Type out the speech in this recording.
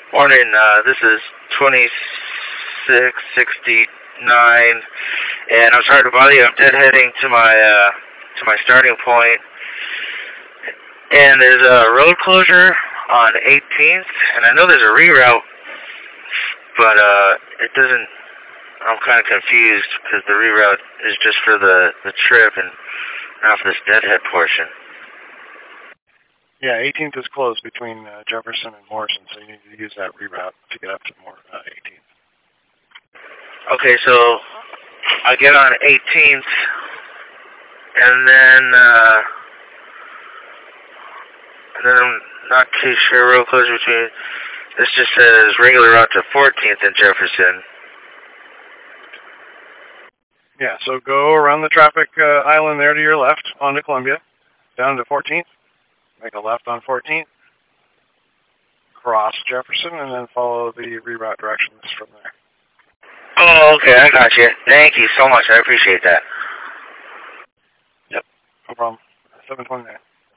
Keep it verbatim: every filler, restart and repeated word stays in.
Morning, uh, this is twenty-six sixty-nine, and I'm sorry to bother you. I'm deadheading to my, uh, to my starting point, and there's a road closure on eighteenth, and I know there's a reroute, but, uh, it doesn't, I'm kind of confused, because the reroute is just for the, the trip, and not for this deadhead portion. Yeah, eighteenth is closed between uh, Jefferson and Morrison, so you need to use that reroute to get up to more uh, eighteenth. Okay, so I get on eighteenth, and then, uh, and then I'm not too sure, road closure between, this just says regular route to fourteenth and Jefferson. Yeah, so go around the traffic uh, island there to your left onto Columbia, down to fourteenth, make a left on fourteenth, cross Jefferson, and then follow the reroute directions from there. Oh, okay, I got you. Thank you so much. I appreciate that. Yep, no problem. seven twenty-nine.